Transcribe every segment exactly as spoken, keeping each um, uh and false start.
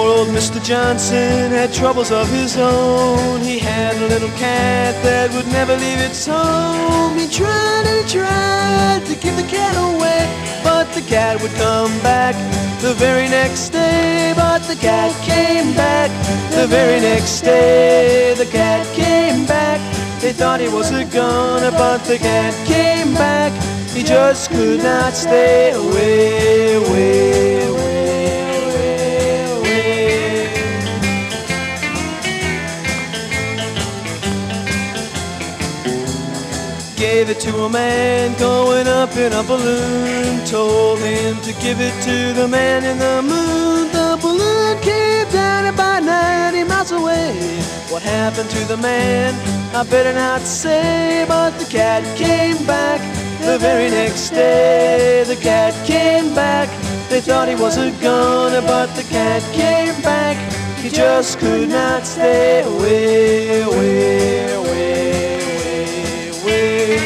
old Mister Johnson had troubles of his own. He had a little cat that would never leave its home. He tried and he tried to give the cat away, but the cat would come back the very next day. But the cat came back the very next day. The cat came back. They thought he was a goner, but the cat came back. He just could not stay away, away, away, away, away. Gave it to a man going up in a balloon. Told him to give it to the man in the moon. The balloon came down about ninety miles away. What happened to the man? I better not say, but the cat came back the very next day. The cat came back. They thought he was a goner, but the cat came back. He just could not stay away, away, away, away, away.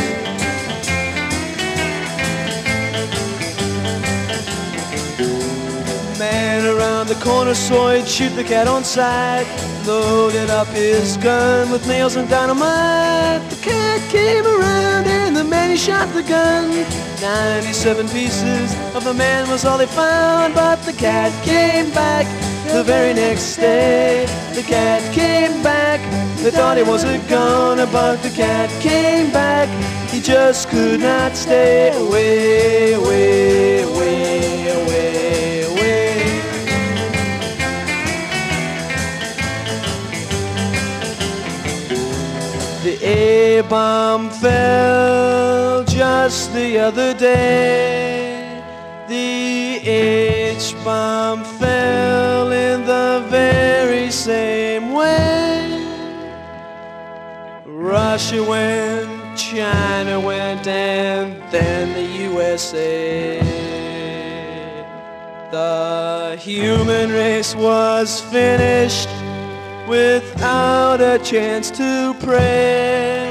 Man around the corner saw it shoot the cat on sight. Loaded up his gun with nails and dynamite. The cat came around and the man he shot the gun. Ninety-seven pieces of the man was all they found, but the cat came back the very next day. The cat came back. They thought he was a goner, but the cat came back. He just could not stay away, away, away, away, away. The A-bomb fell just the other day. The H-bomb fell in the very same way. Russia went, China went, and then the U S A. The human race was finished without a chance to pray.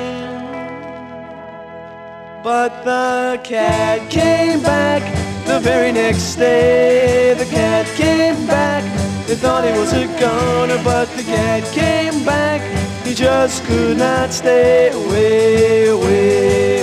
But the cat came back the very next day. The cat came back. They thought he was a goner, but the cat came back. He just could not stay away, away.